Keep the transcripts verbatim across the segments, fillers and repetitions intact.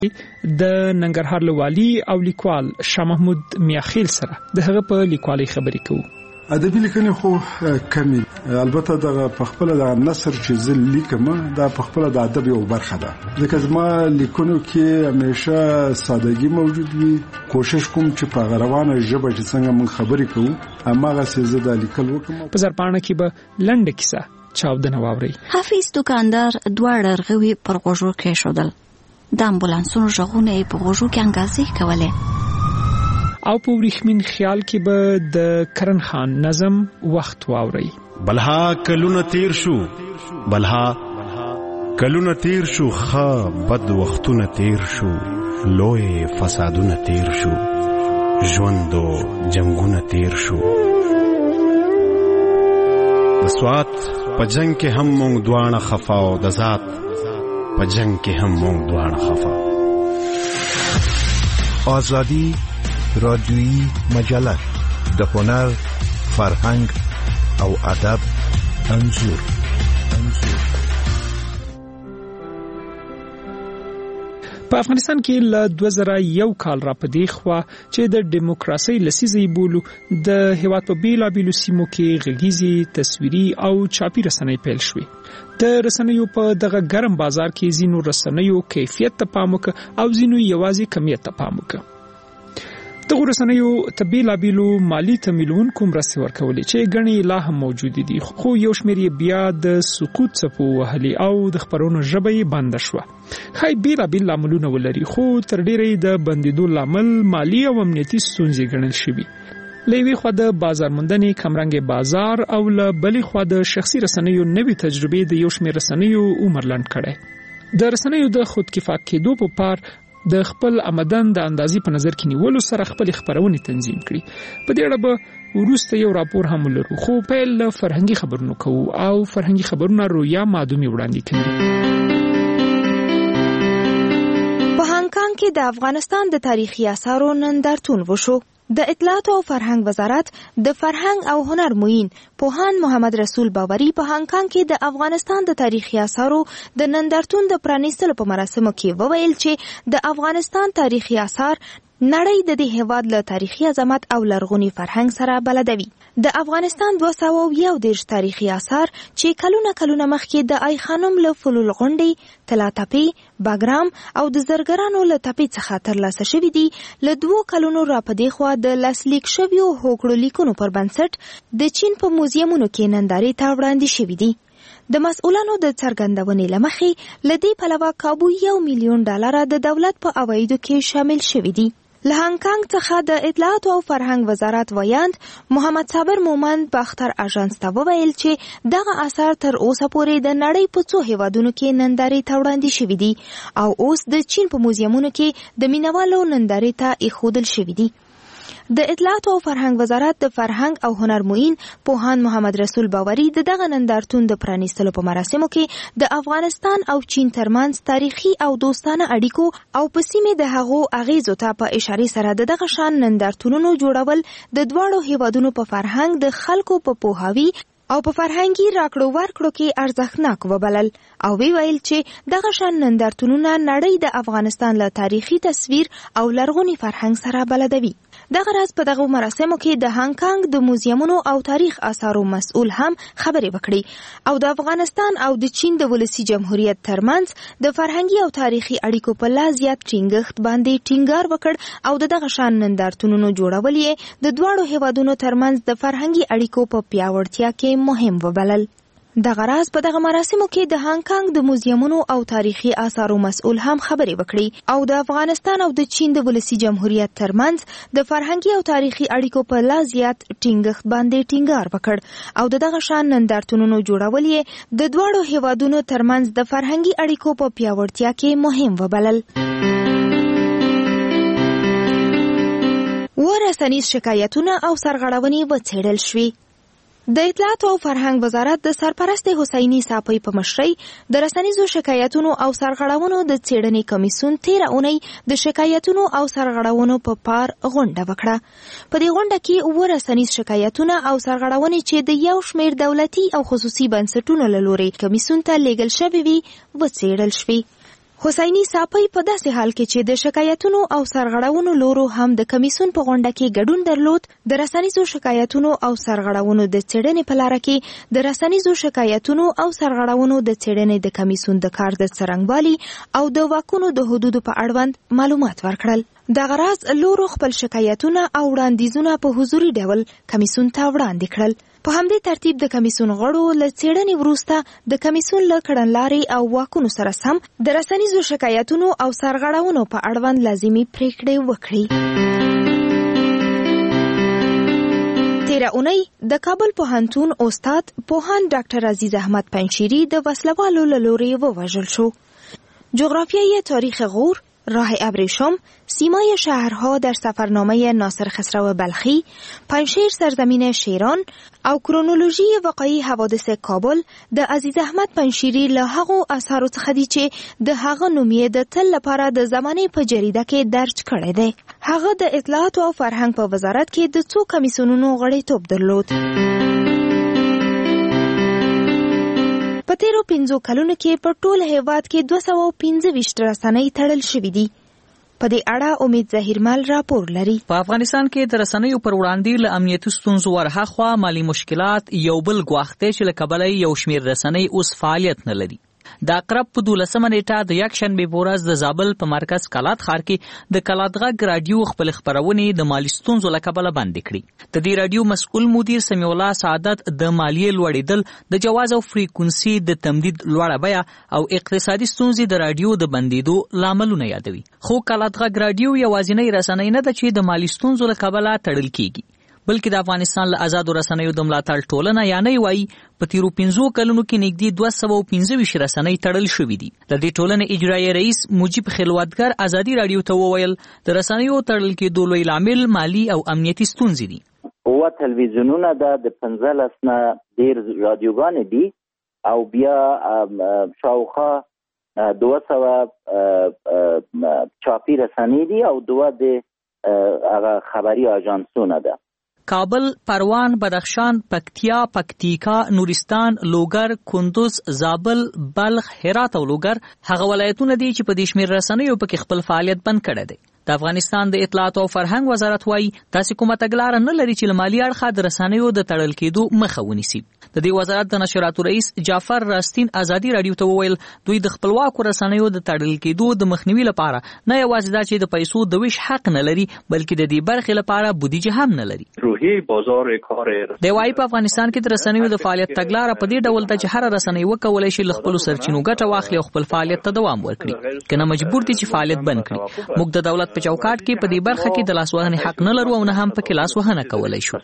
د ننګرهار له والي او لیکوال شاه محمود میاخیل سره د هغه په لیکوالۍ خبرې کوو. ادبي لیکنې خو کمی، البته د خپل د نثر چې زه لیکم دا په خپل د ادب یو برخه ده، ځکه زما لیکنو کې همیشه سادهګي موجود وي. کوشش کوم چې په روانه ژبه چې څنګه مون خبرې کوو هماغه څه زه د لیکل وکم. په زرپاڼه کې به لنډه کیسه چاودنه واوري. حافظ دکاندار دواړه رغوي پر غوږو کې شودل. د امبولانسونو ژغونه په غوږو کې انګازې کولې. او په وریښمین خیال کې به د کرن خان نظم وخت واوري. بلها کلونه تیر شو، بلها کلونه تیر شو، خا بد وختونه تیر شو، لوی فسادونه تیر شو، ژوندو جنگونه تیر شو. د سوات په جنگ کې هم مونږ دواړه خفا او د ذات په جنگ کې هم مونږ دواړه خفا. آزادی رادیویی مجله د هنر، فرهنګ او ادب انځور. انځور په افغانستان کې له دوه زره یو کال را پدې خوا چې د دیموکراسي لسیزې بولو د هیواد په بیلابیلو سیمو کې غږیزي، تصویري او چاپی رسنۍ پیل شوې. د رسنیو په دغه ګرم بازار کې زینو رسنیو کیفیت ته پام وکړه او زینو یوازې کمیت ته پام وکړه. دغه رسنیو ته بیلابیلو مالی تمویلونکو مرستې ورکولې چې ګڼې لا هم موجود دي، خو یو شمېر یې بیا د سقوط څپو وهلې او د خبرونو ژبه یې بنده شوه. ښایي بیلابیل لاملونه ولري، خو تر ډیره یې د بندېدو لامل مالی او امنیتي ستونزې ګڼل شوي. له یوې خوا د بازار موندنې کمرنګې بازار او له بلې خوا د شخصي رسنیو نوې تجربې د یو شمېر رسنیو عمر لنډ کړی. د رسنیو د خودکفا کېدو په پار د خپل آمدن د اندازې په نظر کې نیولو سره خپل خبرونه تنظیم کړي. په دې اړه به وروسته یو راپور هم ولرو، خو پیل له فرهنګي خبرونو کوو او فرهنګي خبرونه رویا مادومي وړاندې کوي. په هانګ کانګ کې د افغانستان د تاریخي آثارو نندارتون وشو. د اطلاعات او فرهنګ وزارت د فرهنګ او هنر معین پوهاند محمد رسول باوري په هانګ کانګ کې د افغانستان د تاریخي آثارو د نندارتون د پرانیستلو په مراسمو کې وویل چې د افغانستان تاریخي آثار نړۍ د دې هیواد له تاریخي عظمت او لرغوني فرهنګ سره بلدوي. د افغانستان دوه سوه یو دېرش تاریخي آثار چې کلونه کلونه مخکې د آی خانم له فلول غونډۍ، طلا تپې، باګرام او د زرګرانو له تپې څخه ترلاسه شوي دي، له دوو کلونو را په دې خوا د لاسلیک شویو هوکړو لیکونو پر بنسټ د چین په موزیمونو کې نندارې ته وړاندې شوي دي. د مسؤلانو د څرګندونې له مخې له دې پلوه کابو یو میلیون ډالره د دولت په عوایدو کې شامل شوي دي. له هانګ کانګ څخه د اطلاعات او فرهنګ وزارت ویاند محمد صابر مومند باختر اژانس ته وویل چې دغه آثار تر اوسه پورې د نړۍ په څو هیوادونو کې نندارې ته وړاندې شوي دي او اوس د چین په موزیمونو کې د مینوالو نندارې ته ایښودل شوي دي. د اطلاعات او فرهنګ وزارت د فرهنګ او هنر معین پوهاند محمد رسول باوري د دغه نندارتون د پرانیستلو په مراسمو کې د افغانستان او چین ترمنځ تاریخي او دوستانه اړیکو او په سیمې د هغو اغیزو ته په اشاره سره د دغه شان نندارتونونو جوړول د دواړو هیوادونو په فرهنګ د خلکو په پوهاوي او په فرهنګي راکړو ورکړو کې ارزښتناک وبلل او وی ویل چې دغه شان نندارتونونه نړۍ د افغانستان له تاریخي تصویر او لرغوني فرهنګ سره بلدوي. دغه راز په دغه مراسمو کې د هانګ کانګ د موزیمونو او تاریخ آثارو مسؤل هم خبرې وکړي او د افغانستان او د چین د ولسی جمهوریت ترمنځ د فرهنګي او تاریخي اړیکو په لا زیات ټینګښت باندې ټینګار وکړ او د دغه شان نندارتونونو جوړول یې د دواړو هیوادونو ترمنځ د فرهنګي اړیکو په پیاوړتیا کې مهم وبلل. دغه راز په دغه مراسمو کې د هانګ کانګ د موزیمونو او تاریخي آثارو مسؤل هم خبرې وکړي او د افغانستان او د چین د ولسی جمهوریت ترمنځ د فرهنګي او تاریخي اړیکو په لا زیات ټینګښت باندې ټینګار وکړ او د دغه شان نندارتونونو جوړول یې د دواړو هیوادونو ترمنځ د فرهنګي اړیکو په پیاوړتیا کې مهم وبلل. ورسنیز شکایتونه او سرغړونې وڅېړل شوې. د اطلاعات او فرهنګ وزارت د سرپرست حسیني صافی په مشرۍ د رسنیزو شکایتونو او سرغړونو د څېړنې کمیسیون تیره اونۍ د شکایتونو او سرغړونو په پار غونډه وکړه. په دې غونډه کې اووه رسنیز شکایتونه او سرغړونې چې د یو شمېر دولتي او خصوصي بنسټونو له لوري کمیسیون ته لیږل شوي وي وڅېړل شوي. حسینی صافی په داسې حال کې چې د شکایتونو او سرغړونو لورو هم د کمیسون په غونډه کې ګډون درلود، د رسنیزو شکایتونو او سرغړونو د څېړنې په لاره کې د رسنیزو شکایتونو او سرغړونو د څېړنې د کمیسون د کار د څرنګوالي او د واکونو د حدودو په اړوند معلومات ورکړل. د غراض لورو خپل شکایتونه او وړاندیزونه په حضوري ډول کمیسون ته وړاندې کړل. په همدې ترتیب د کمیسون غړو له څېړنې وروسته د کمیسون له کړنلارې او واکونو سره سم د رسنیزو شکایتونو او سرغړونو په اړوند لازمي پریکړې وکړي. تیره اونۍ د کابل پوهنتون استاد پوهاند ډاکټر عزیز احمد پنشیری د وسلوالو له لوري ووژل شو. جغرافیای تاریخ غور، راه ابریشم، سیمای شهرها در سفرنامه ناصر خسرو بلخی، پنشیر سرزمین شیران او کرونولوژی واقعی حوادث کابل د عزیز احمد پنشیری له هغو اثارو څخه دي چې د هغه نوم یې د تل لپاره د زمانې په جریده کې درج کړی دی. هغه د اطلاعات او فرهنګ په وزارت کې د څو کمیسیونونو غړیتوب درلود. په تیرو پنځو کلونو کې په ټول هیواد کې دوه سوه او پنځه ویشت رسنۍ تړل شوې دي. په دې اړه امید ظهیرمل راپور لري. په افغانستان کې د رسنیو پر وړاندې له امنیتي ستونزو ورهاخوا مالي مشکلات یو بل ګواښ دی چې له کبله یو شمېر رسنۍ اوس فعالیت نه لري. د اقرب په دولسمه نیټه د یکشنبې په ورځ د زابل په مرکز کلات ښار کې د کلات غږ راډیو خپل خپرونې د مالي ستونزو له کبله بندې کړې. د دې راډیو مسؤل مدیر سمیع الله سعادت د مالیې لوړېدل، د جواز او فریکونسي د تمدید لوړه بیه او اقتصادي ستونزې د راډیو د بندېدو لاملونه یادوي. خو کلات غږ راډیو یوازینۍ رسنۍ نه ده چې د مالي ستونزو له کبله تړل کیږي، بلکې د افغانستان له آزادو رسنیو د ملاتړ ټولنه یعنی وایي په تیرو پنځو کلونو کې نږدې دوه سوه او پنځه ویشت رسنۍ تړل شوي دي. د دې ټولنې اجرایي رئیس مجیب خلوتګر ازادي راډیو ته وویل د رسنیو تړل کېدو لوی لامل مالي او امنیتي ستونزې دي. اووه تلویزیونونه د پنځلس نه ډېر راډیوګانې دي او بیا شاوخوا دوه سوه چاپي رسنۍ دي او دوه د هغه خبري اژانسونه ده. کابل، پروان، بدخشان، پکتیا، پکتیکا، نورستان، لوګر، کندوز، زابل، بلخ، هرات او لوګر هغه ولایتونه دي چې په دې شمېر رسنیو پکې خپل فعالیت بند کړی دی. د افغانستان د اطلاعات او فرهنګ وزارت وایي تاسې کومه تګلاره نه لري چې له مالي اړخه د رسنیو د تړل کېدو مخه ونیسي. د دې وزارت د نشراتو رئیس جعفر راستین ازادي راډیو ته وویل دوی د خپلواکو رسنیو د تړل کېدو د مخنیوي لپاره نه یوازې دا چې د پیسو د ویش حق نه لري بلکې د دې برخې لپاره بودیجه هم نه لري. روحي بازار کار د وایي په افغانستان کې د رسنیو د فعالیت تګلاره په دې ډول ده چې هر رسنۍ وکولای شي له خپلو سرچینو ګټه واخلي او خپل فعالیت ته دوام ورکړي، کنه مجبور دي چې فعالیت بند کړي. موږ د دولت په چوکاټ کې په دې برخه کې د لاسوهنې حق نه لرو او نه هم پکې لاسوهنه کولای شو.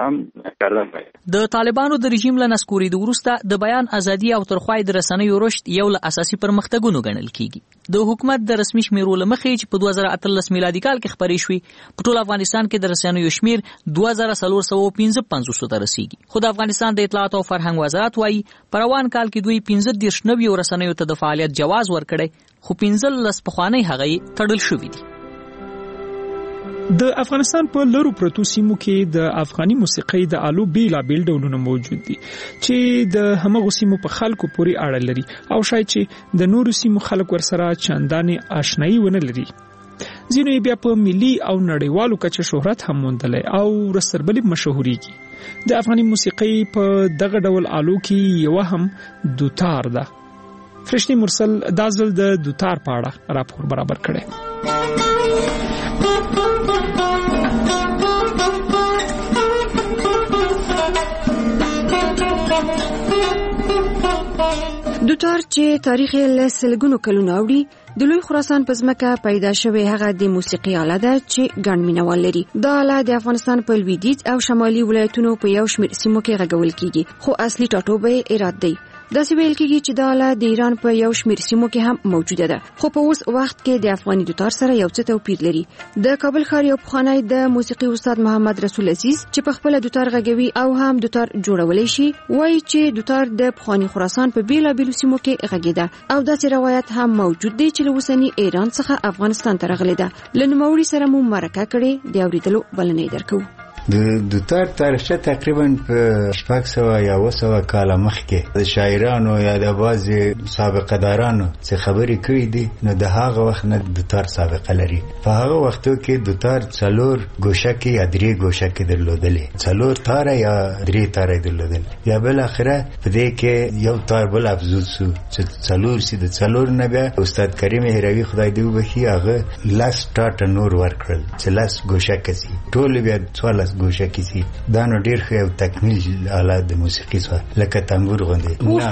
د طالبانو د رژیم له نسکورېدو وروسته د بیان ازادي او ترخوای د رسنیو رشد یو له اساسي پرمختګونو ګڼل کیږي. د حکومت د رسمي شمیرو له مخې چې په دوه زره اتلس میلادي کال کې خپرې شوې په ټول افغانستان کې د رسنیو شمیر دوه زره څلور سوه پنځه پنځوس ته رسیږي. خو د افغانستان د اطلاعات او فرهنګ وزارت وایي په روان کال کې دوی پنځه دېرش نویو رسنیو ته د فعالیت جواز ورکړی، خو پنځلس پخوانۍ هغې تړل شوي دي. د افغانستان په لرو پرتو سیمو کې د افغاني موسیقۍ د آلو بیلابیل ډولونه موجود دي چې د همغو سیمو په خلکو پورې اړه لري او شاید چې د نورو سیمو خلک ورسره چندانې آشنایي ونه لري. ځینو یې بیا په ملي او نړیوالو کچه شهرت هم موندلی او ورسربلې مشهورېږي. د افغاني موسیقۍ په دغه ډول آلو کې یوه هم دوتار ده. فرشتي مرسل دا ځل د دوتار په اړه راپور برابر کړی. دوتار چې تاریخ یې له سلګونو کلونو اوړي د لوی خراسان په ځمکه پیدا شوی هغه د موسیقي آله ده چې ګڼ مینوال لري. دا آله د افغانستان په لویدیځ او شمالي ولایتونو په یو شمېر سیمو کې غږول کیږي، خو اصلي ټاټوبی ایران دی. داسې ویل کېږي چې دا آله د ایران په یو شمېر سیمو کې هم موجوده ده، خو په اوس وخت کې د افغاني دوتار سره یو څه توپیر لري. د کابل ښار یو پخوانی د موسیقي استاد محمد رسول عزیز چې په خپله دوتار غږوي او هم دوتار جوړولی شي وایي چې دوتار د پخواني خراسان په بیلابیلو سیمو کې غږېده او داسې روایت هم موجود دی چې له اوسني ایران څخه افغانستان ته راغلی ده. له نوموړي سره مو مرکه کړې، د اورېدلو بلنه یې درکوو. د دوتار تاریخچه تقریبا په شپږ سوه یا اوه سوه کاله مخکې د شاعرانو یا د بعضې سابقه دارانو څه خبرې کړي دي، نو د هغه وخت نه دوتار سابقه لري. په هغه وختو کې دوتار څلور ګوشکې یا درې ګوشکې درلودلې، څلور تاره یا درې تاره درلودل. بیا بالاخره په دې کې یو تار بل افزود سو چې څلور سي. د څلور نه بیا استاد کریم هروي خدای دې وبخي هغه لاس ټاټه نور ورکړل چې لاس ګوشکې سي، ټول بیا څوارلس ګوشکې سي. دا نو ډېر ښه یو تکمیل آلات د موسیقي سره لکه تنبور غوندې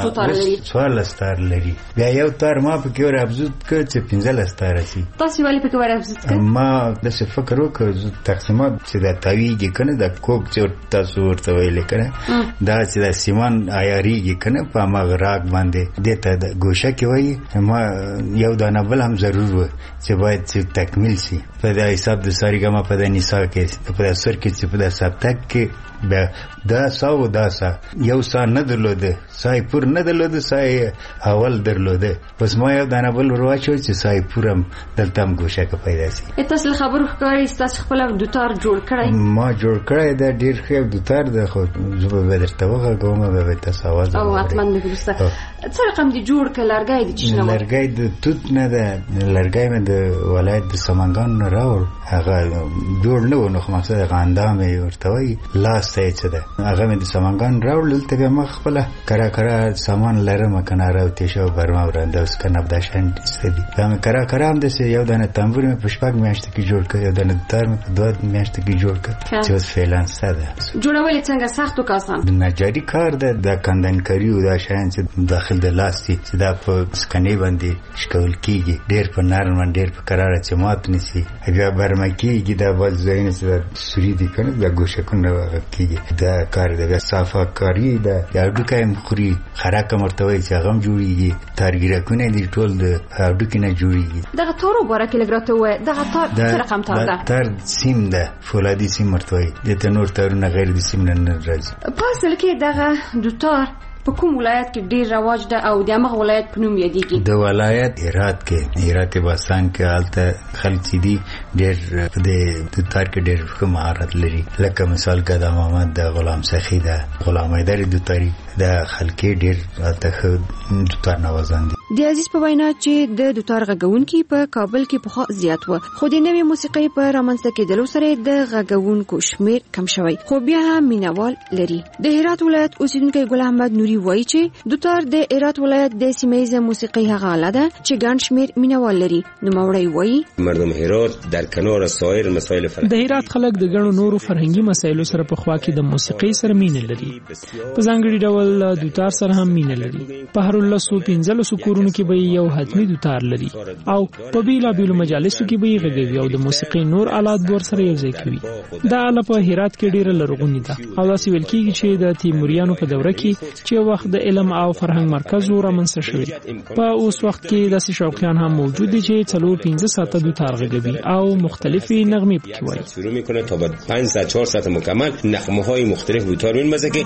څوارلس تار لري. بیا یو تار ما پکې ور افزود کړ چې پنځلس تاره سي. تاسو ولې پکې ور افزود کړ؟ ما داسې فکر وکړ تقسیمات چې دا تاویږي که نه، دا کوک چې تاسو ورته ویلې که نه، دا چې دا سیمان عیارېږي که نه په هماغه راګ باندې دې ته د ګوشکې وایي. ما یو دانه بل هم ضرور و چې باید چې تکمیل سي. په دا حساب د ساریګاما په دا نسا کې، په دا سر کې چې په دا سبتک کې بیا دا سا و دا سا یو سا نه درلوده، سای پور نه درلوده، سای اول درلوده. پس ما یو دانه بل ورواچو چې سای پورم دلته هم ګوشکه پیدا سي. تاسو له خبرو ښکاري تاسو خپل دوتار جوړ کړی؟ ما جوړ کړی دا ډېر ښه دوتار ده، خو زه به درته وغږوم به تاسو اواز او حتما مې وروسته څه رقم دې جوړ کړ؟ لرګی دې چې نه لرګی د توت نه ده، لرګی مې د ولایت د سمنګان نه راوړ. هغه جوړ نه و، نو خو مقصد هغه اندام یې ورته وایي، لاس ته یې څه ده. هغه مې د سمنګان راوړ. دلته بیا ما خپله کرا کرا سامان لرم که نه راوتېشه او برما ورانده اوس که نبدا شیان څه دي. بیا مې کرا کرا همداسې یو دانه تنبور مې په شپږ میاشتو کې جوړ کړ، یو دانه دوتار مې په دوه میاشتو کې جوړ کړ چې اوس فعلا څه ده. جوړول یې څنګه سخت و که آسان؟ د نجاري کار ده، دا کندنکاري او دا شیان چې داخل د لاس دي چې دا په سکنې باندې شکول کېږي، ډېر په نرمه ډېر په کراره چې مات نیسي. بیا برمه کېږي، دا بعض ځایونه چې دا سوري دي که نه، دا ګوشکونه هغه کېږي. دا کار ده. بیا صافه کاري ده، هډوکی هم خوري، خرک هم ورته وایي چې هغه هم جوړېږي. تارګیرکونه دي ټول د هډوکي نه جوړېږي. دغه تار وباره کې لږ راته ووایه، دغه تار څه رقم تار ده؟ تار سیم ده، فولادي سیم ورته وایي. دې ته نور تارونه غیر د سیم نه نه راځي. په اصل کې دغه دوتار په کوم ولایت کې ډیر رواج ده او د هغه ولایت په نوم یادېږي؟ د ولایت هرات کې، هرات باستان کې هلته خلک چې دي ډېر په دې دوتار کې ډېر ښه مهارت لري. لکه مثال کدا محمد د غلام سخي ده، غلام حیدر دوتاري د خلکې ډېر هلته ښه دوتار نوازان دي. د عزیز په وینا چې د دوتار غږونکي په کابل کې پخوا زیات و، خو د نوې موسیقۍ په رامنځته کېدلو سره د غږونکو شمیر کم شوی، خو بیا هم مینوال لري. د هرات ولایت اوسیدونکی ګل احمد نوري وایي چې دوتار د هرات ولایت د سیمه موسیقۍ هغه آله ده چې ګڼ شمیر مینوال لري. نوموړی وایي مردم هرات در کنار سایر مسائل فرهنګي، د هرات خلک د ګڼو نورو فرهنګي مسایلو سره په خوا کې د موسیقۍ سره مینه لري. په ځانګړي ډول دوتار سره هم مینه لري. په هر لسو پنځلسو کورونو کې به یو حتمي دوتار لري او په بیلابیلو مجالسو کې به غږوي او د موسیقۍ نور آلات ور سره یو ځای کوي. دا آله په هرات کې ډیره لرغونې ده او داسې ویل کېږي چې د تیموریانو په دوره کې چې وخت د علم او فرهنګ مرکز و رامنځته شوی. په اوس وخت کې داسې شوقیان هم موجود دي چې څلور پنځه ساعته دوتار غږوي او مختلفې نغمې پکې وایي. شروع میکنه تا بعد پنج ساعت چهار ساعت مکمل نغمه‌های مختلف دوتار می‌مزه که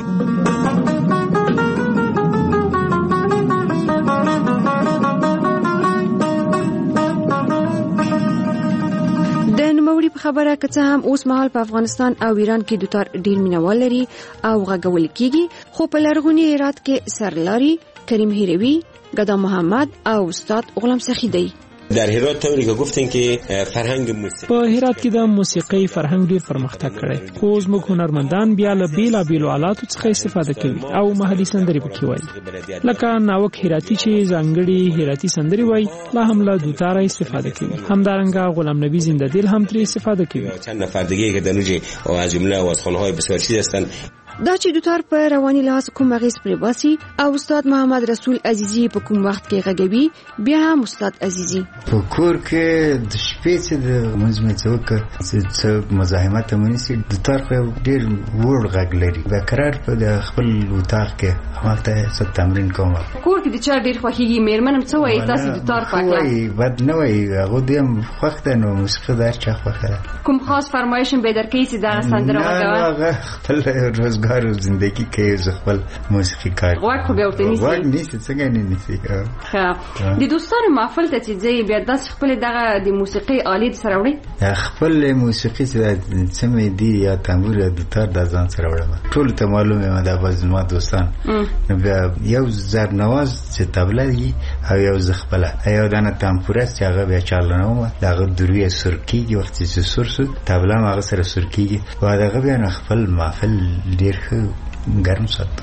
په خبره که څه هم اوس مهال په افغانستان او ایران کې دوتار ډیر مینوال لري او غږول کیږي، خو په لرغوني هرات کې سرلاري، کریم هروي، گدا محمد او استاد غلام سخی دی. در هرات طوری که گفتین که فرهنگ موسیقی په هرات کې د موسیقۍ فرهنګ ډیر پرمختګ کړی، خو زموږ هنرمندان بیا له بیلابیلو آلاتو څخه استفاده کوي او محلي سندرې پکې وایي. لکه ناوک هراتی چې ځانګړي هراتی سندرې وایي، لا هم له دوتاره استفاده کوي. همدارنګه غلام نبی زنده دل هم ترې استفاده کوي. چند نفر دیگه که دنوجه او از جمله آوازخوان‌های بسیار چیز هستند. دا چې دوتار په رواني لحاظ کوم اغیز پرې باسي او استاد محمد رسول عزیزی په کوم وخت کې غږوي، بیا هم استاد عزیزی په کور کې د شپې چې د منځمه څوک چې مزاحمت منسي دوتار خو ډیر وړ غږ لري. به قرار په د خپل وطاق کې همالته څه تمرین کوم. کور کې د چا ډیر خوښيږي؟ میرمنم څه وایي تاسو دوتار پاکه؟ وایي بد نه وایي، هغه دیم خوښ ده. نو موسیقي دار چا خوښه ده؟ کوم خاص فرمایش به درکې چې دا سندره وکړه؟ هغه خپل روزګار روزګار او ژوندۍ کې ز خپل موسیقي کار غواړ خو به ورته نیسی غواړ نیسی څنګه نه نیسی ښه د دوستانو محفل ته چې ځي بیا داس خپل دغه د موسیقي آلې سره وړي خپل موسیقي چې سمې دی یا تنبور یا دوتار د ځان سره وړم ټول ته معلومه ده باز ما دوستان نو بیا یو زر نواز چې تبله دی او یو زخپله یو دانه تنبور چې هغه بیا چالانه دغه دروي سرکیږي وخت چې سر سر تبله هغه سره سرکیږي و دغه بیا خپل محفل ډیر ښه ګرم ساتي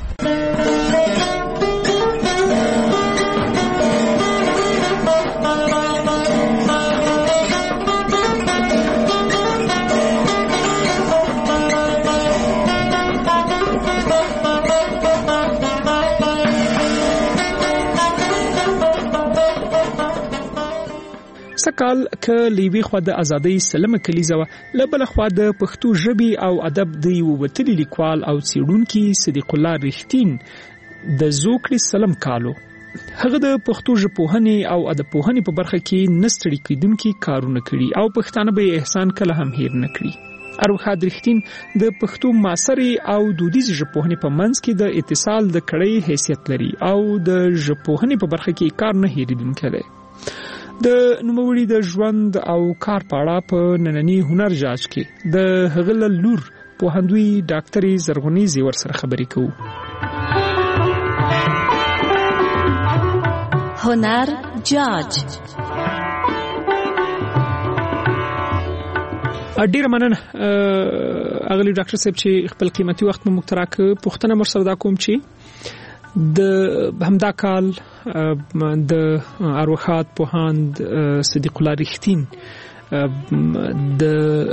سکال ک لیوی خو د ازادۍ سلمه کلیزه له بل خو د پښتو ژبې او ادب د ووتلی لیکوال او څېړونکي صدیق الله رښتین د زوکړي سلم کالو هغه د پښتو ژبپوهنې او ادب پوهنې په برخه کې نستړي کیدونکي کارونه کړي او پښتانه به احسان کله هم هیر نه کړي اروخا رښتین د پښتو معاصري او دودیز ژبپوهنې په منځ کې د اتصال د کړۍ حیثیت لري او د ژبپوهنې په برخه کې کار نه هیریدونکی دی د نوموړي د ژوند او کار په اړه په نننی هنر جاج کې د هغه لور پوهندوی ډاکټري زرغونی ور سره خبرې کوو. هنر جاج ډیر مننه اغلی ډاکټر صاحب چې خپل قیمتي وخت مو مختراک پښتنه مر سره دا کوم چې د همدا کال د اروخات پوهاند صدیق الله رښتین د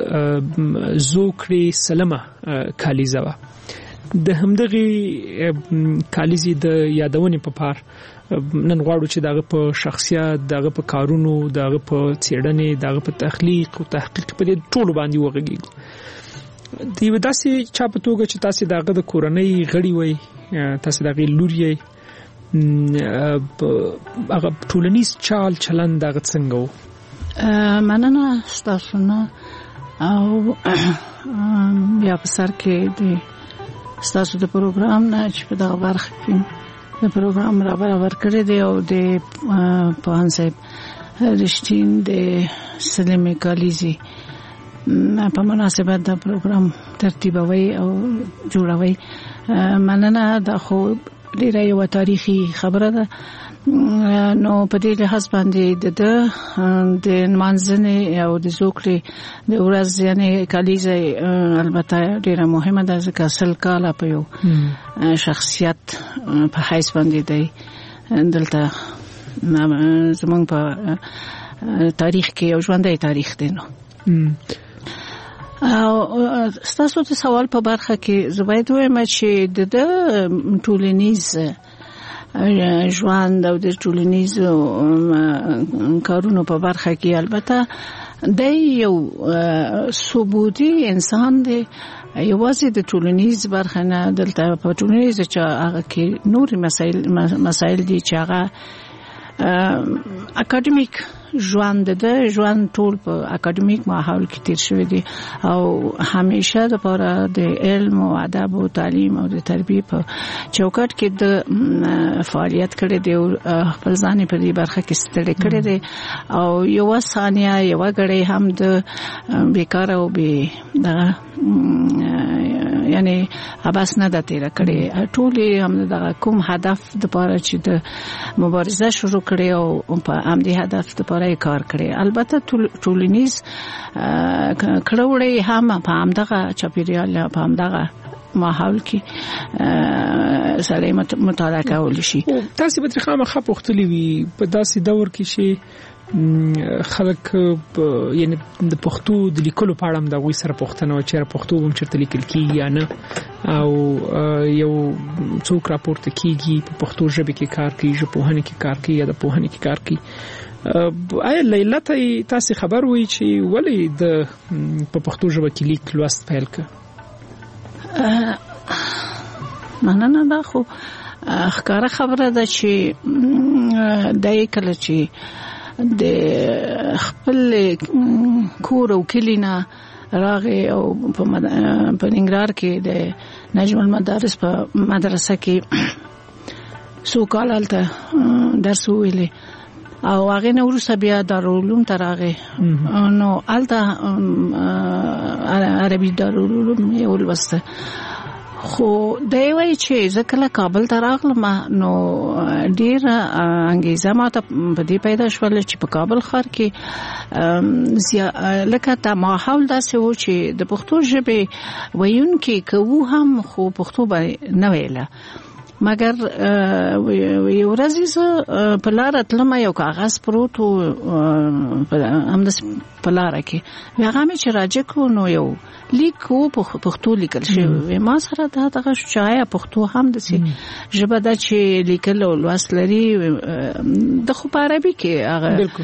زوکړي سلمه کالیزه د همدغه کالیزي د یادونې په پار نن غواړو چې دغه په شخصیت دغه په کارونو دغه په څېړنې دغه په تخلیق او تحقیق په دې ټولو باندې وغږیږو دی وداسي چا په توګه چې تاسو دغه د کورنۍ غړي وي تاسو دغه لور یې هغه ټولنیز چال چلند دغه څنګه وو مننه تاسو نه او بیا په سر کې د تاسو د پروګرام نه چې په دغه برخه کې د پروګرام را برابر کړی دی او د پوهان صاحب رښتین د سلمه کالیزي په مناسبت د پروګرام ترتیبوي او جوړوي مننه د خو ډیره یو تاریخي خبره ده نو په دې لحاظ باندې د د مانځنې او د زوکړې د ورځ یعنی کالیزه البته ډیره مهمه ده ځکه سل کاله په یو شخصیت په حیث باندې دی دلته زمونږ په تاریخ کې یو ژوندی تاریخ دی نو او ستاسو د سوال په برخه کې زباید وایم چې د ټولنیز ژوند او د ټولنیز کارونو په برخه کې البته د یو ثبوتی انسان دی یوازې د ټولنیز برخه نه دلته په ټولنیز چې هغه کې نور مسایل مسایل دي چې هغه اکاډمیک ژوند د ژوند ټول په اکاډمیک ماحول کې تیر شوی دی او همیشه د لپاره د علم او ادب او تعلیم او د تربیه په چوکاټ کې د فعالیت کړي دی او خپل ځان په دې برخه کې ستړي کړي دی او یو ثانیه یو غړي هم د بیکار او به د یعنی اباس نه د تیر کړي ټول هم د کوم هدف د لپاره چې د مبارزه شروع کړي او په همدې هدف د لپاره کار کړي البته ټولنیز کړوړې هم په همدغه چاپیریال په همدغه ماحول کې سره مطالعه کول شي تاسو به خامخا پوښتلی وي په داسې دور کې چې خلک یعنی د پښتو د لیکلو په اړه د غوي سره پښتنه او چیرې پښتو هم چرته لیکل کیږي یا نه او یو څوک راپورته کیږي په پښتو ژبه کې کار کوي ژبپوهنه کې کار کوي یا د پوهنه کې کار کوي آیا لیلا تاسو خبر وي چې ولې د په پښتو ژبه کې لیک لوست پیل کړ مننه دا خو ښکاره خبره ده چې دای کله چې د خپل کور او کلینا راغی او په ننګرهار کې د نجم المدارس په مدرسه کې څو کال هلته درس ویلی او هغه نه وروسته بیا دارالعلوم ته راغی نو هلته عربي دارالعلوم یې ولوسته خو دی وایي چې زه کله کابل ته راغلم نو ډېره انګېزه ماته په دې پیدا شوله چې په کابل ښار کې لکه دا ماحول داسې و چې د پښتو ژبې ویونکي کوو هم خو پښتو به نه ویله مګر یو ورځ زه په لاره تلم یو کاغذ پروت و همداسې په لاره کې هغه مې چې راجع کړو نو یو لیک و پښتو لیکل شوی ما سره دا دغه شو چې آیا پښتو هم داسې ژبه ده چې لیکل او لوست لري د خو په عربي کې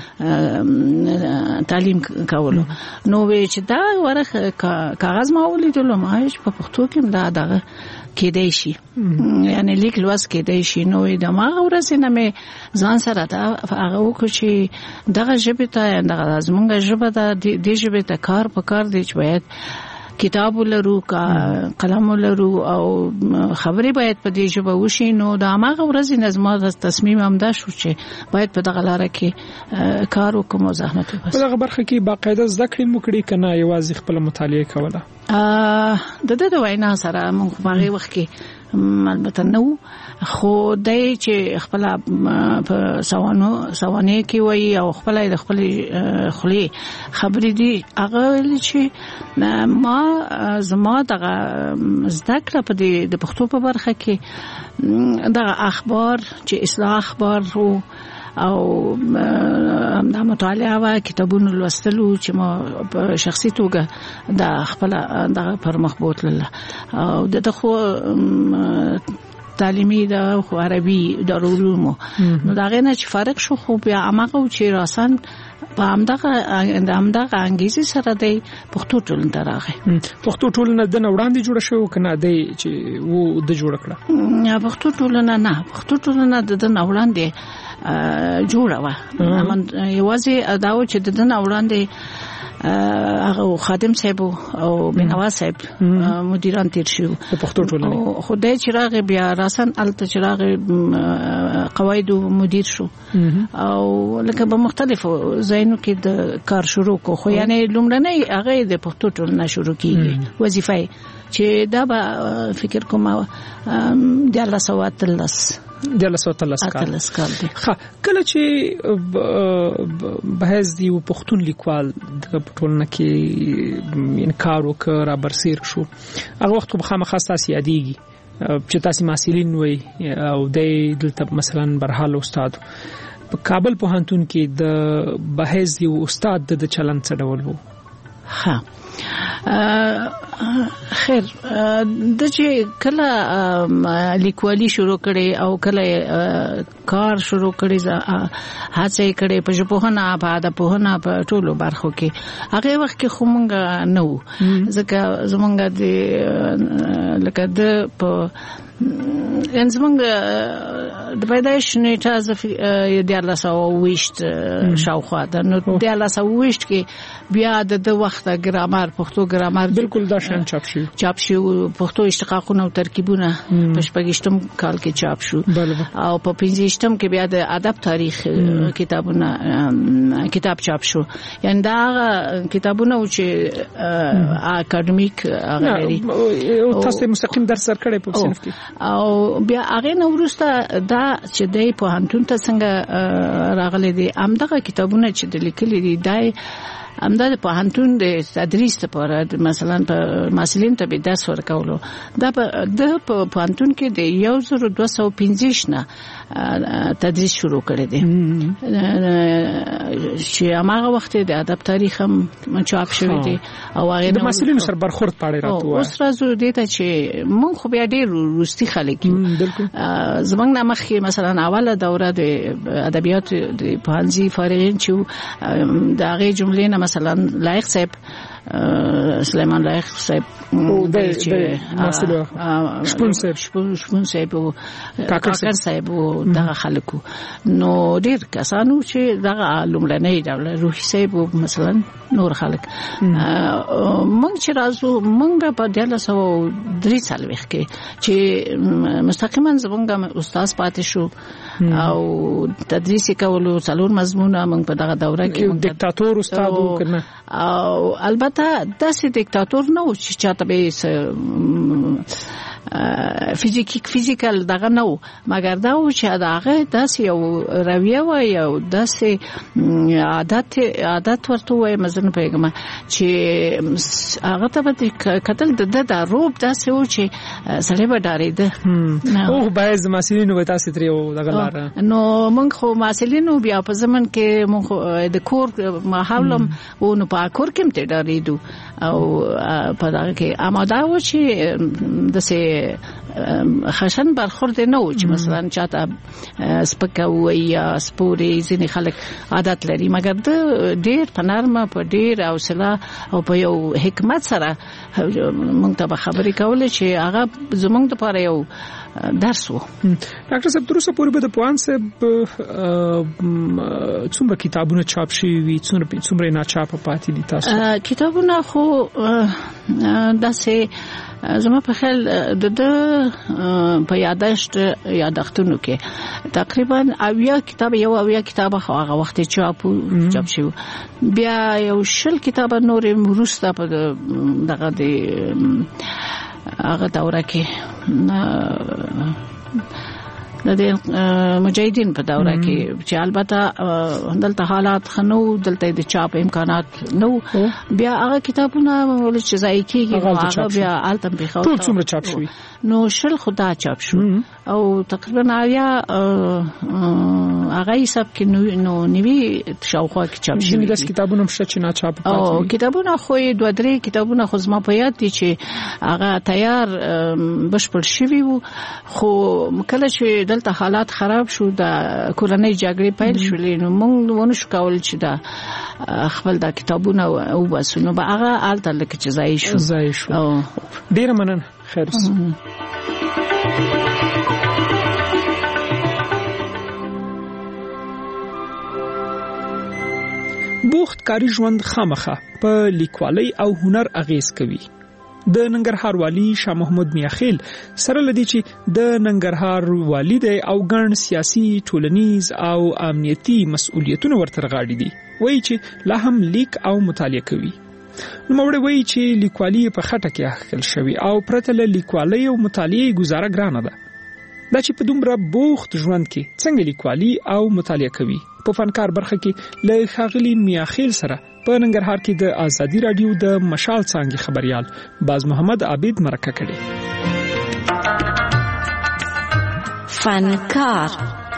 هغه تعلیم کولو نو وی چې دا ورخ کاغذ ما ولیدلو ما چې په پښتو کې دا دغه کېدای شي یعنی لیک لوست کېدای شي نو د ما ورځ نه مې ځان سره دا هغه وکړ چې دغه ژبې ته دغه زمونږ ژبه ده د ژبې ته کار په کار دی چې باید کتاب ولرو قلم ولرو او خبرې باید په دې ژبه وشي نو د هغه ورځې نه زما تصمیم همدا شو چې باید په دغه لاره کې کار وکړم او زحمت وباسم. په دغه برخه کې باقاعده زده کړې مو کړې که نه یوازې خپله مطالعه کوله؟ د ده د وینا سره موږ په هغې وخت کې البته نه وو خو دی چې خپله په سوانح کې وایي او خپله د خپلې خولې خبرې دي هغه ویلي چې ما زما دغه زده کړه په دې د پښتو په برخه کې دغه اخبار چې اصلاح اخبار وو او دا مطالعه و کتابونو لوستلو چې ما په شخصي توګه د خپل دغه پر مخ بوتله او د خو تعلیمي د خو عربي دارالعلوم نو دا غنه چې فرق شو خو بیا هغه چې راسن په همدغه د همدغه انګیزې سره دی پښتو ټولنه ته راغی. پښتو ټولنه د نه وړاندې جوړه شوې که نه دی چې و د جوړه کړه؟ پښتو ټولنه نه پښتو ټولنه د نه وړاندې جوړه وه یوازې دا و چې د نه وړاندې هغه خادم صاحب او بینوا صاحب مدیران تیر شو د پښتو ټولنې خدای چې راغی بیا راسن الته چې راغی قواعد مدیر شو او لکه په مختلفو ځایونو کې د کار شروع کو خو یعنی لومړنۍ هغه د پښتو ټولنه شروع کیږي وظیفه چې دا به فکر کوم د الله سوات تلس د الله سوات تلس کال دی کله چې بحث دی و پښتون لیکوال د ټولنه کې انکار وکړ را برسیر شو هغه وخت خو خامخا تاسو یادېږي چې تاسو محصلین وي او د دلته مثلا برحال استاد په کابل پوهنتون کې د بحث دی استاد د چلن څه ډول وو؟ ها خیر د چې کله لیکوالي شروع کړي او کله کار شروع کړي هڅه کړي په ژبپوهنه په ادبپوهنه په ټولو برخو کې هغه وخت کې خو مونږ نه وو ځکه زمونږ د لکه د په ان زمونږ د پیدایش نیټه د دیارلس سوه ویشت شاوخوا ده نو دیارلس سوه ویشت کې بیا د وخت ګرامر پښتو ګرامر بالکل دا شان چاپ شو چاپ شو پښتو اشتقاقونه او ترکیبونه په شپږشتم کال کې چاپ شو او په پنځشتم کې بیا د ادب تاریخ کتابونه کتاب چاپ شو یعنی دا کتابونه چې اکاډمیک هغه لري تاسو مستقیم درس ورکړی په صنف کې او بیا هغه نو ورسته دا چې د پوهنتون ته څنګه راغلي دي همدغه کتابونه چې د لیکلي دي دای همدا د پوهنتون د تدریس لپاره مثلا په محصلین ته به درس ورکولو دا د پوهنتون کې د یو زر دوه سوه پنځه نه تدریس شروع کړی دی چې هغه وخت د ادب تاریخ هم چاپ شوی دی او هغه د محصلینو سره برخورد پاړی راته اوس راځو دې ته چې مونږ خو بیا ډېر روستي خلک یو زمونږ نه مخکې مثلا اوله دوره د ادبیات د پوهنځي فارغین چې د هغې جملې نه مثلا لایق صاحب سلیمان لایق صاحب او د مسله شپون صاحب شپون صاحب او کاکر صاحب او دغه خلکو نو ډیر کسانو چې دغه لومړنۍ ډول روحي صاحب مثلا نور خلک مونږ چې راځو مونږ په دله سو درې سال وخت کې چې مستقیما زمونږ استاد پاتې شو او تدریس کولو څلور مضمونه مونږ په دغه دوره کې دیکتاتور استاد وکړ او البته داسې دیکتاتور نه و چې چاته به فزیکی فزیکل دغه نو مګر دا و چې هغه داسې یو رویه و یو داسې عادت عادت ورته وای مزن پیغام چې هغه ته به قتل د د روب داسې و چې سړی به ډارېده او باز مسلینو به تاسو ترې و دغه لار نو موږ خو مسلینو بیا په زمن کې موږ د کور ماحولم او نو په کور کې ته ډارېدو او په دغه کې اماده و چې دسه خشن برخورد نه و چې مثلا چاته سپکه یا سپوري ځینې خلک عادت لري مګر د ډیر په نرمه په ډیر حوصله او په یو حکمت سره موږ ته خبرې کولې چې هغه زموږ لپاره یو درس وو. ډاکټر صاحب تر اوسه پورې به د پوهان صاحب څومره کتابونه چاپ شوي وي څومره څومره نه چاپ پاتې دي تاسو کتابونه خو داسې زما په خیال د د په یاداشت یادښتونو کې تقریبا اویا کتاب یو اویا کتاب خو هغه وخت چاپ چاپ شو بیا یو شل کتاب نور وروسته په دغه د هغه دوره کې د مجاهدین په دوره کې چې البته دلته حالات خنو دلته د چاپ امکانات نو بیا هغه کتابونه ول چې ځای کېږي هغه بیا الته په خاطر ټول څومره چاپ شوی نو شل خدا چاپ شو او تقریبا آیا هغه حساب کې نو نیوی شاوخوا کې چاپ شوی دي کتابونه مشه چې نه چاپ پاتې او کتابونه خو دوه درې کتابونه خو زما په یاد دي چې هغه تیار بشپړ شوی وو خو کله چې دلته حالات خراب شو د کورنۍ جګړې پیل شولې نو موږ ونه شو کول چې دا خپل د کتابونه او بس نو هغه الته لکه چې ځای شو ځای شو ډیر مننه خیر بوخت کاری ژوند خامخه په لیکوالۍ او هنر اغیز کوي. د ننګرهار والی شاه محمود میاخیل سره لدی چې د ننګرهار والی دی او ګڼ سیاسي ټولنیز او امنیتي مسؤلیتونه ورته غاړي دي وایي چې لا هم لیک او مطالعه کوي. نو موږ وایي چې لیکوالي په خټه کې اخل شوی او پرته له لیکوالۍ او مطالعې گزاره ګرانه ده. دا چې په دومره بوخت ژوند کې څنګه لیکوالي او مطالعه کوي په فنکار برخه کې له ښاغلي میاخیل سره په ننګرهار کې د آزادي رادیو د مشال څانګې خبريال باز محمد عابد مرکه کړي. فنکار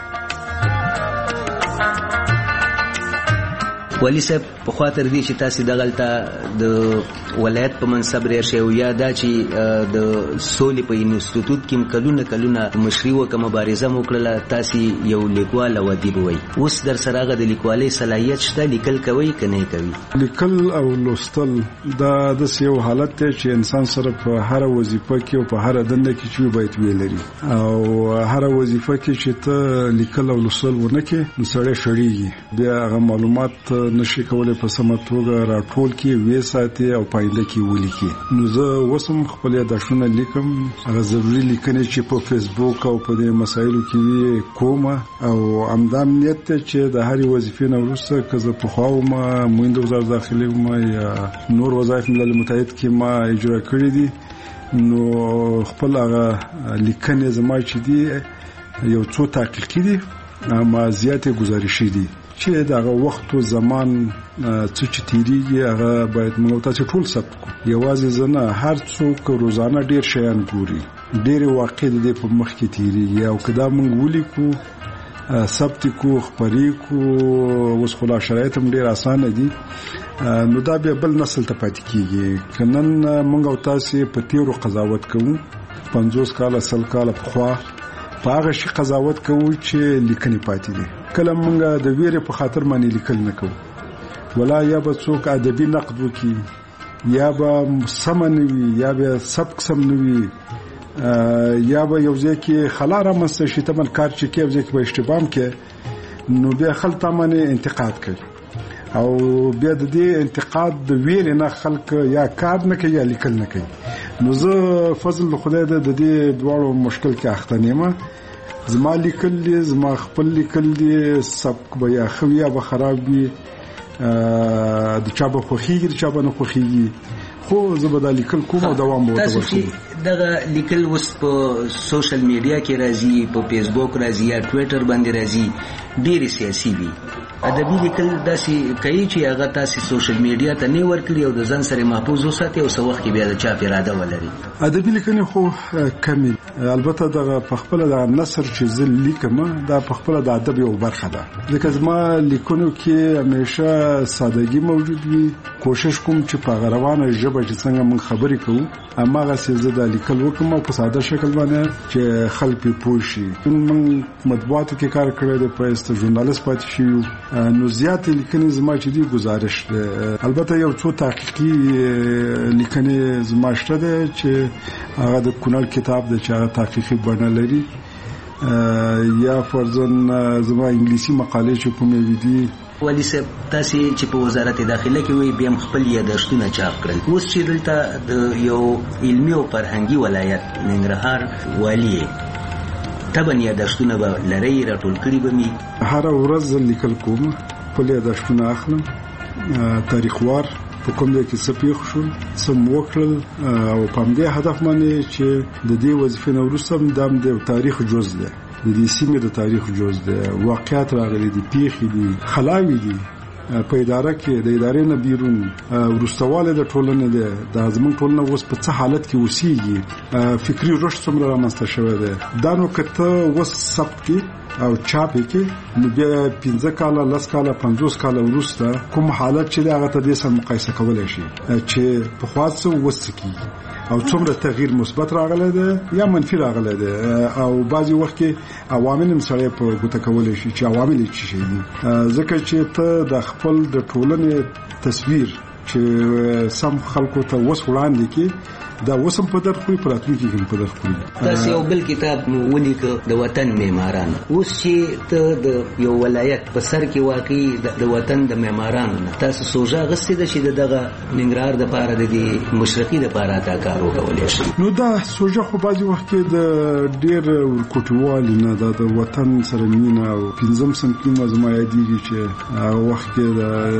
ولی صاحب په خاطر دي چې تاسو دغلطه د ولایت په منصب لري شو یا دا چې د سولې په انسټیټیوټ کې کلونه کلونه مشري او مبارزه وکړه تاسو یو لیکوال او ادیب وای اوس در سره غو د لیکوالۍ صلاحیت شته لیکل کوي کنه کوي لیکل او لوستل دا د یو حالت ته چې انسان سره په هر وظیفه کې او په هر دنده کې چې باید ویلري او هر وظیفه کې چې ته لیکل او لوستل ونه کې سړی شړیږي بیا هغه معلومات نشي کولای په سمه توګه راټول کې وې ساتي او پاینده کې ولیکي. نو زه وسم خپل یادښتونه لیکم هغه ضروري لیکنې چې په فیسبوک او په دې مسایلو کې کوم او امدام نیت چې د هرې وظیفې نه وروسته که زه پخوا ما مویند وزارت داخلي ما یا نور وظایف ملل متحد کې ما اجرا کړې دي نو خپل هغه لیکنې زما چې دي یو څو تحقیقي دي ما زیاتې گزارشي دي چې دغه وخت او زمان څه چې تیریږي هغه باید موږ تاسو ټول ثبت کړو. یوازې زنه هر څوک روزانه ډیر شیان ګوري ډیر واقع دي په مخ کې تیریږي او کدا موږ ولیکو ثبت کو خبرې کو اوس خلا شرایط هم ډیر اسانه دي نو دا به بل نسل ته پاتې کیږي. کنن موږ تاسو په تیرو قضاوت کوو پنځوس کاله سل کاله په خوا په هغه شي قضاوت کوو چې لیکنې پاتې دي. کله موږ د ویرې په خاطر باندې لیکل نه کوو ولا یا به څوک ادبي نقد وکي یا به سم نه وي یا به سبک سم نه وي یا به یو ځای کې خلا رامنځته شي ته بل کار چې کې یو ځای کې به اشتباه کې نو بیا خلک تمنه انتقاد کوي او بیا د دې انتقاد د ویل نه خلک یا کار نه کوي یا لیکل نه کوي. نو زه فضل خدای د دې دواړو مشکل کې اخته نیمه. زما لیکل دي زما خپل لیکل دي سبک به یا خو یا به خراب وي د چا به خوخیږي د چا به نه خوخیږي خو زه به دا لیکل کوم او دوام به تاسو چې دغه لیکل اوس په سوشل میډیا کې راځي په فیسبوک راځي یا ټویټر باندې راځي ډېر سیاسي دي ادبي لیکل داسې کوي چې هغه تاسو سوشل میډیا ته نه ورکړي او د ځان سره محفوظ وساتي او څو وخت بیا د چاپ اراده ولري. ادبي لیکنې خو کمی البته دغه په خپل د نثر چې زه لیکم دا په خپل د ادب یو برخه ده ځکه زما لیکونو کې همیشه سادهګي موجود وي. کوشش کوم چې په روانه ژبه چې څنګه موږ خبرې کوو هماغه څه زه د لیکل وکم او په ساده شکل باندې چې خلک په پوه شي. موږ مطبوعاتو کې کار کړی دی په است ژورنالیست پاتې شو نو زیات لیکنې زما چې دی گزارش ده. البته یو څو تحقیقي لیکنې زما شته ده چې هغه د کونړ کتاب د چا تحقیقي بڼه لري یا فرضاً زما انګلیسي مقالې چې کومې ودي. ولی صاحب تاسو چې په وزارت داخله کې وي بیا خپل یادښتونه چاپ کړل اوس چې دلته د یو علمي او فرهنګي ولایت ننګرهار والی تبن یادښتونه به لري راټول کړي به می هر ورځ لیکل کوم خپل یادښتونه اخلم تاریخوار په کوم ځای کې څه پیښ شول څه مو وکړل او په همدې هدف باندې چې د دې وظیفې نه وروسته د تاریخ جز ده د دې سیمې د تاریخ جز ده واقعیت راغلي دي پیښې دي خلاوي دي په اداره کې د ادارې نه بیرون ورستواله د ټولنې ده د ازمن ټولنه اوس په څه حالت کې وسیږي فکری رشد څومره رامنځته شوی ده دا نو کته وس ثبت او چاپ کې نو بیا پنځه کاله لس کاله پنځوس کاله وروسته کوم حالت چې هغه ته د سم مقایسه کولای شي چې په خاصه وسکی او څومره تغییر مثبت راغلی ده یا منفي راغلی ده او بعضی وخت کې عوامل هم سره په ګوته کولای شي چې عوامل څه شي دي ځکه چې ته د خپل د ټولنې تصویر چې سم خلکو ته وس وړاندې کې دا وسم په درخوي پراتونکي کې په درخوي. تاسو یو بل کتاب ولیک د وطن معماران اوس چې ته د یو ولایت په سر کې واقع د وطن د معمارانو تاسو سوژه غستې د چې دغه ننګرهار د پاره د مشرقي د پاره تا کار وکولای شي. نو دا سوژه خو بعضی وخت کې د ډېر ورکوټوال نه د وطن سره مینا او پنځم سنتي مزما یادېږي چې هغه وخت کې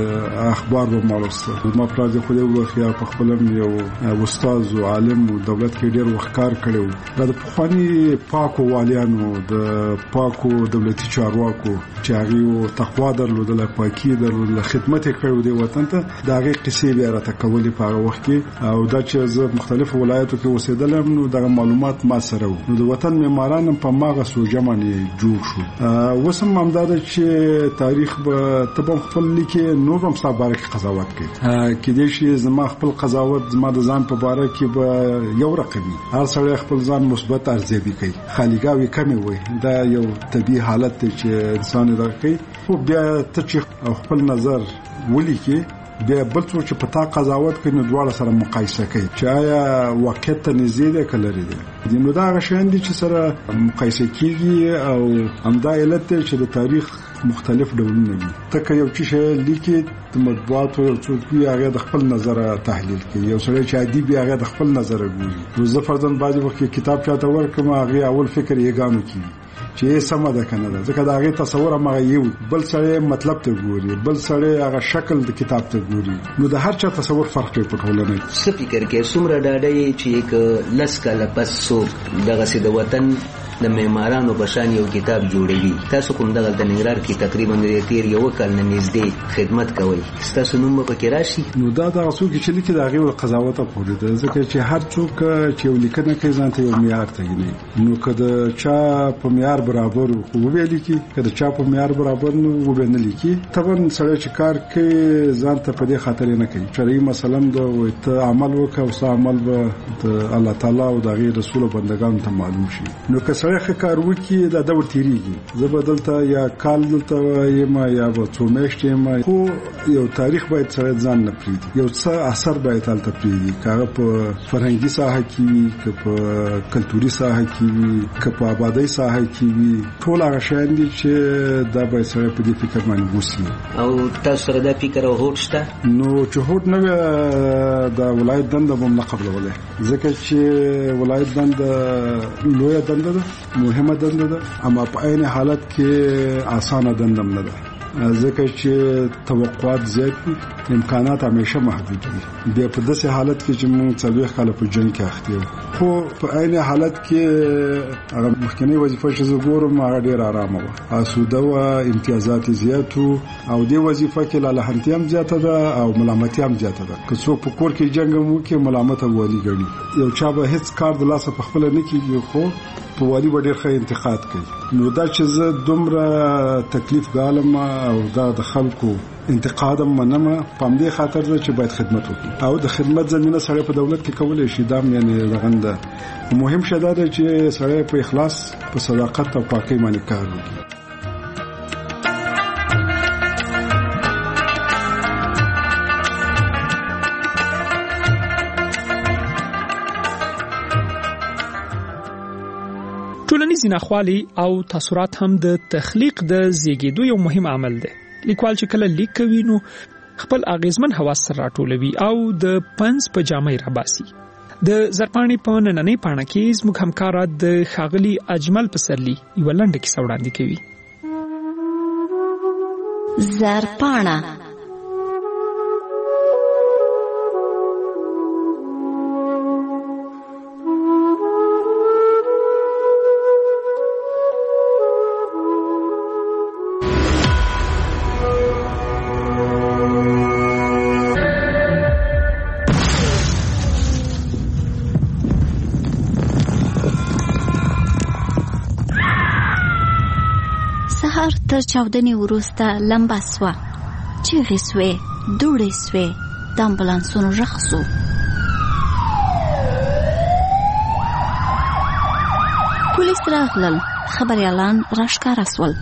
د اخبار به مالسته ما پراځه خو د وخیا په خپلم یو استاد عالم او دولت کې ډېر وخت کار کړو دا د پخوانی پاکو والیانو د پاکو دولتي چارواکو چې هغه تقوا درلودله پاکي درلودله خدمت کړو د وطن ته دا هغه قصې بیا راته کولې په هغه وخت کې او دا چې زه مختلفو ولایتو کې اوسېدلم نو دا معلومات ما سره وو نو د وطن معماران په ماغه سوجه باندې جوړ شو وسم ممداد چې تاریخ به تبم خپل لیکي نو هم صبرک قضاوت کوي کې دې شي زما خپل قضاوت زما د ځان په باره کې یو رقمي هر سړی خپل ځان مثبت ارزیابي کوي خالیګاوي کمی وي دا یو طبيعي حالت دی چې انسان درکې خو بیا ته چې خپل نظر ولیکي بیا بل څه چې پتا قضاوت کوي نو دواړه سره مقایسه کوي چې آیا واقعیت ته نږدې ده کله لري نو دا غشان دي چې سره مقایسه کیږي او همدا علت چې د تاریخ مختلف ډولونه دي تکه یو چې لیکي د مطبوعاتو یو څوک هغه د خپل نظر تحلیل کوي یو سړی چې ادیب هغه د خپل نظر ګوري نو زه فرضاً بعضی وخت کتاب چاته ورکم هغه اول فکر یې غانو کوي چې سم ده کنه ده ځکه دا هغه تصور هغه یو بل سړی مطلب ته ګوري بل سړی هغه شکل د کتاب ته ګوري نو د هر چا تصور فرق کوي په ټولنه څه فکر کې څومره ډاډه چې یک لس کاله پس سو دغه سي د وطن د معمارانو په شان یو کتاب جوړوي تاسو کوم دغه د ننګرهار کې تقریبا د تیر یو کال نه نږدې خدمت کوي تاسو نوم په کې راشي نو دا د څوک چې لیکي د هغه قضاوت پورې ده ځکه چې هر څوک چې یو لیکنه کوي ځان ته یو معیار ته نه نو کله چا په معیار برابر خو ویل کی کله چا په معیار برابر نو وبنه لیکي طبعا سره چې کار کوي ځان ته په دې خاطر نه کوي چې مثلا د ته عمل وکاو او عمل به د الله تعالی او د غیر رسول بندگان ته معلوم شي نو که سړی ښه کار وکړي دا دور تیریږي. زه به دلته یا کال دلته یم یا به څو میاشتې یم، خو یو تاریخ باید سړی ځان نه پرېږدي، یو څه اثر باید هلته پرېږدي، که هغه په فرهنګي ساحه کې وي، که په کلتوري ساحه کې وي، که په آبادۍ ساحه کې وي. ټول هغه شیان دي چې دا باید سړی په دې فکر باندې وسي. او تاسو سره دا فکر او هوډ شته؟ نو چې هوډ نه وي دا ولایت دنده به هم نه قبلولی، ځکه چې ولایت دنده لویه دنده ده، مهمه دنده ده، اما په عین حالت کې اسانه دنده هم نه ده، ځکه چې توقعات زیات دي، امکانات همیشه محدود دي. بیا په داسې حالت کې چې موږ څلوېښت کاله په جنګ کې اخته یو، خو په عین حالت کې هغه مخکنی وظیفه چې زه ګورم هغه ډېره ارامه وه، آسوده وه، امتیازات زیات وو، او دې وظیفه کې لالهنتي هم زیاته ده او ملامتي هم زیاته ده. که څوک په کور کې جنګ هم وکړي ملامته والي ګڼي. یو چا به هیڅ کار د لاسه په خپله نه کېږي، خو په والي به ډېر ښه انتقاد کوي. نو دا چې زه دومره تکلیف ګالم او دا د خلکو انتقاد هم منم، په همدې خاطر ده چې باید خدمت وکړي، او د خدمت زمینه سړی په دولت کې کولی شي. دا هم یعنې رغنده مهم شی دا ده چې سړی په اخلاص، په صداقت او پاکۍ باندې کار وکړي. ټولنیز ناخوالي او تاثرات هم د تخلیق د زیږیدو یو مهم عامل دی. لیکوال چې کله لیک کوي نو خپل اغیزمن حواس سره راټولوي او د پنځ په جامه راباسي. د زرپاڼې په نننۍ پاڼه کې زموږ همکار د ښاغلي اجمل پسرلي یوه لنډه کیسه وړاندې کوي. زرپاڼه تر چاودنې وروسته لمبه سوه، چیغې سوې، دوړې سوې، د امبولانسونو غږ سو. پولیس راغلل، خبریالان راښکاره سول.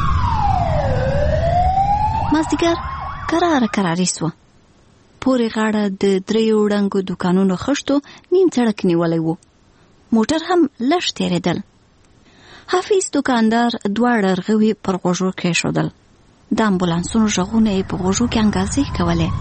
مازدیګر کراره کراري سوه. پورې غاړه د دریو ړنګو دوکانونو خښتو نیم سړک نیولی و. موټر هم لږ تېرېدل. حافظ دوکاندار دواړه رغوي پر غوږو کېښودل. د امبولانسونو غږونه یې په غوږو کې انګازې کولې.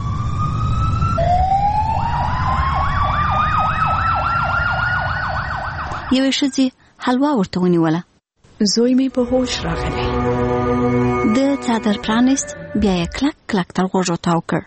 یوې ښځې حلوا ورته ونیوله. زوی مې په هوش راغلی. د څادر پرانیست، بیا یې کلک کلک تر غوږو تاو کړ.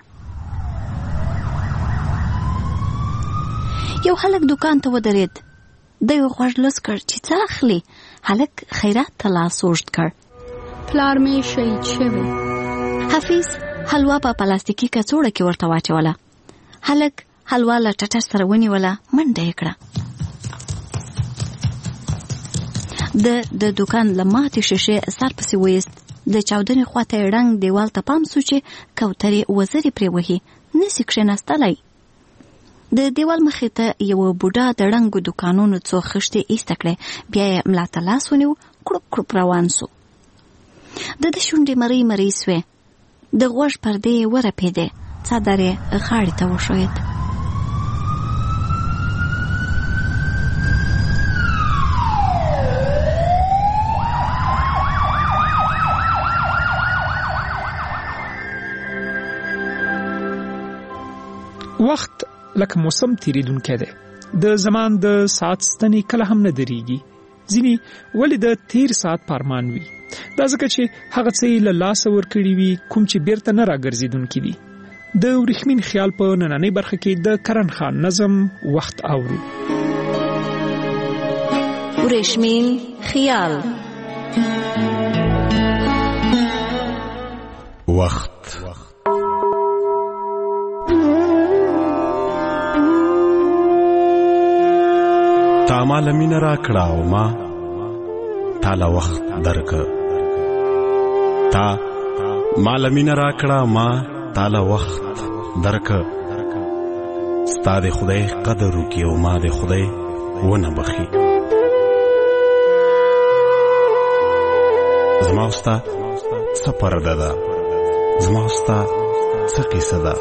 یو هلک دوکان ته ودرېد. د یو غوږ لوس کړ چې څه اخلي. هلک خیرات ته لاس اوږد کړ. پلار مې شهید شوی. حفیظ حلوا په پلاستیکي کڅوړه کې ورته واچوله. هلک حلوا له ټټر سره ونیوله، منډه یې کړه. د د دوکان له ماتې شیشې سر پسې ویست. د چاودنې خواته یې ړنګ دیوال ته پام سو چې کوترې وزرې پرې وهي، نسي کښېناستلی. د دیوال مخې ته یوه بوډا د ړنګو دوکانونو څو خښتې ایسته کړې، بیا یې ملا ته لاس ونیو، کړوپ کړوپ روان سو. د ده شونډې مرۍ مرۍ سوې، د غوږ پردې یې ورپېدې، څادر یې غاړې ته وښوید. وخت لکه موسم تیریدونکی دی. د زمان د ساعت ستنې کله هم نه درېږي. ځینې ولې د تیر ساعت پارمان وي. دا ځکه چې هغه څه یې له لاسه ورکړي وي کوم چې بیرته نه راګرځېدونکي دي. د ورېښمین خیال په نننۍ برخه کې د کرن خان نظم وخت اورو. ورېښمین خیال. وخت تا ما لمینه را کړه او ما تاله وخت درک. تا ما لمینه را کړه ما تاله وخت درک. ستا د خدای قدر وکړي او ما د خدای ونه بخي. زما وستا څه پرده ده، زما وستا څه قصه ده.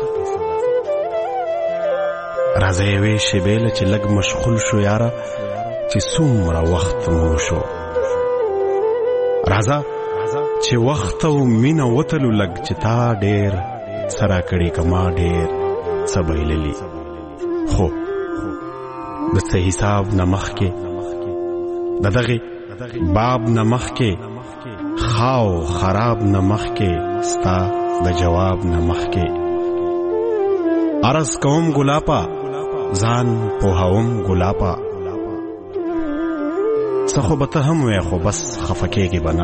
راځه یوې شېبې له چې لږ مشغول شو یاره، چې څومره وخت مو شو. راځه چې وخت او مینه وتلو لږ، چې تا ډېر څه راکړي که ما ډېر څه بایللي. خو د څه حساب نه مخکې، د دغې باب نه مخکې، خاو خراب نه مخکې، ستا د جواب نه مخکې عرض کوم ګلاپا، ځان پوهوم ګلاپا. څه خو به ته هم وې، خو بس خفه کېږې به نه.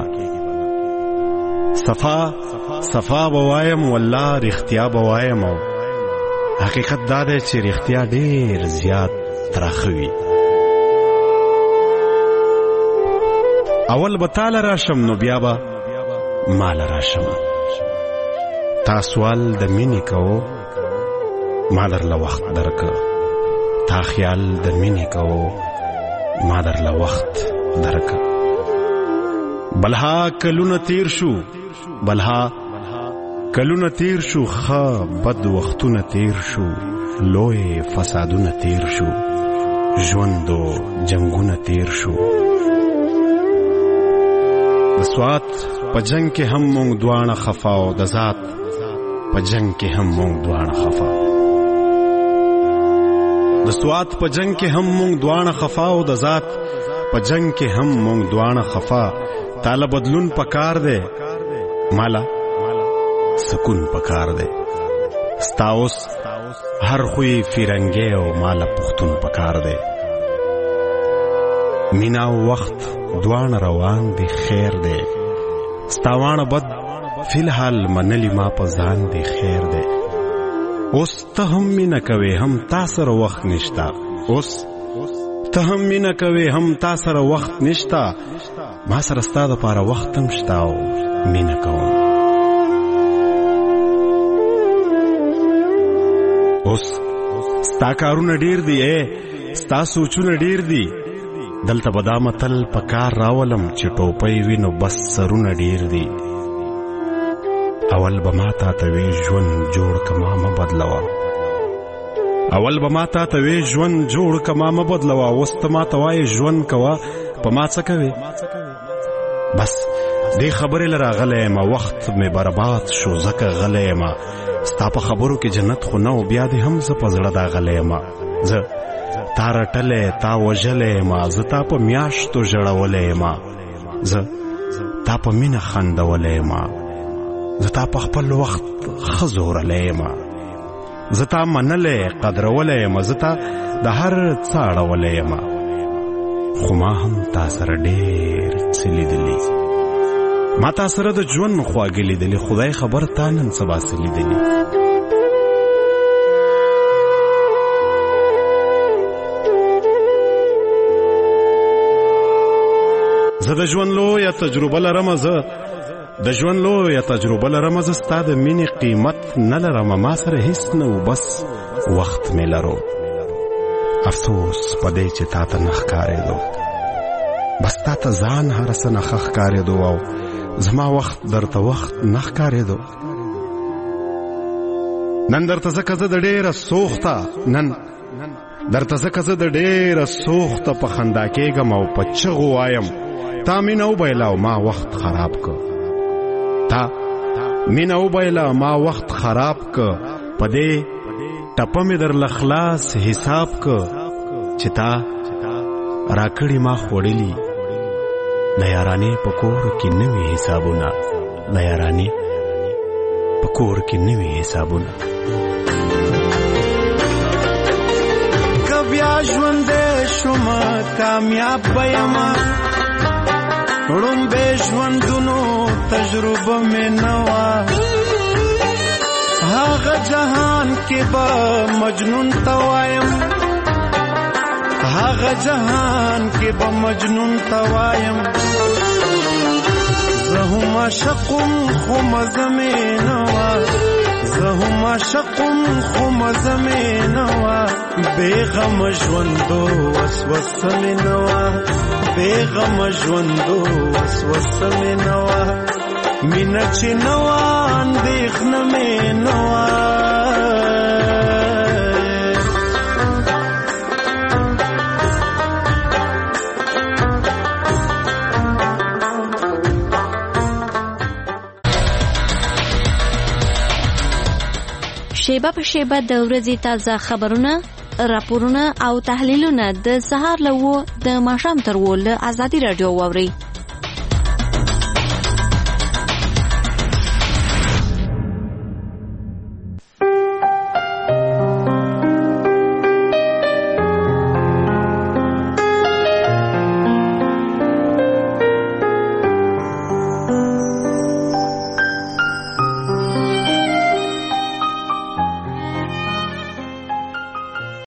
صفا صفا به وایم، والله رښتیا به وایم، او حقیقت دا دی چې رښتیا ډېر زیات ترخه وي. اول به تاله راشم، نو بیا به ماله راشم. تا سوال د مینې کوو، ما درله وخت درکه. تا خیال د مینې کوو، ما درله وخت درکه. بلها کلونه تیر شو، بلها کلونه تیر شو، ښه بد وختونه تیر شو، لوی فسادونه تیر شو، ژوند و جنگونه تیر شو. د سوات په جنگ کې هم مونږ دواړه خفا، او د ذات په جنگ کې هم مونږ دواړه خفا. د سوات په جنگ کې هم مونږ دواړه خفا، او د ذات په جنگ کې هم مونږ دواړه خفا. تاله بدلون پکار دی، مالا سکون پکار دی. ستا اوس هر خوی فیرنګی، او مالا پختون پکار دی. مینا او وخت دواړه روان دی، خیر دی. ستا واڼه بد فی الحال منلی، ما په ځان دی، خیر دی. اوس ته هم مینا کوي، هم تا سره وخت نشتا. اوس ته هم مینا کوي، هم تا سره وخت نشتا. ما سره ستا دپاره وخت هم شتا، او مینا کوم. اوس ستا کارونه ډیر دي، اے ستا سوچونه ډیر دي. دلته به دا متل په کار راولم چې ټوپۍ وي نو بس سرونه ډیر دي. اول به ما تا ته وی ژوند جوړ که ما مه بدلوه، اول به ما تا ته وی ژوند جوړ که ما مه بدلوه. اوس ته ما ته وایې ژوند کوه، په ما څه کوې؟ بس دې خبرې له راغلی یم، وخت مې برباد شو ځکه غلی یم. ستا په خبرو کې جنت خو نه و، بیا دې هم زه په زړه دا غلی یم. زه تا رټلی، تا وژلی یم، زه تا په میاشتو ژړولی یم، زه تا په مینه خندولی یم، زه تا په خپل وخت ښه زورلی یم، زه تا منلی قدرولی یم، زه تا د هر څه اړولی یم. خو ما هم تا سره ډېر څه لیدلي، ما تا سره د ژوند خواږه لیدلي. خدای خبر تا نن سبا څه لیدلي. زه د ژوند لویه تجربه لرم، زه د ژوند لویه تجربه لرم، زه ستا د مینې قیمت نه لرم. ما سره هیڅ نه و، بس وخت مې لرو. افسوس په دې چې تا ته نه ښکارېدو، بس تا ته ځان هر څه نه ښه ښکارېدو، او زما وخت درته وخت نه ښکارېدو. نن درته ځکه زه د ډېره سوخته نن درته ځکه زه د ډېره سوخته په خندا کېږم، او په چغو وایم تا مینه وبایله او ما وخت خراب که. تا مینه وبایله ما وخت خراب که، په دې ټپه مې درله خلاص حساب که، چې تا راکړي ما خوړلي. د یارانې په کور کې نوي حسابونه، د یارانې په کور کې نوي حسابونه. که بیا ژوندی شومه کامیاب به یمه، ړومبی ژوندونو تجربه مې نه وه. هغه جهان کې به مجنون ته وایم، هغه جهان کې به مجنون ته وایم. زه هم عاشقم خو مزه مې نه وه، زه هم عاشقم خو مزه مې نه وه. بیغم ژوندو وسوسه مې نه وه بیغم ژوندو وسوسه مې نه وه مینه چې نه وه اندېښنه مې نه وه شیبه په شیبه د ورځې تازه خبرونه، راپورونه او تحلیلونه د سهار له و د ماښام تر و له ازادي راډیو واورئ.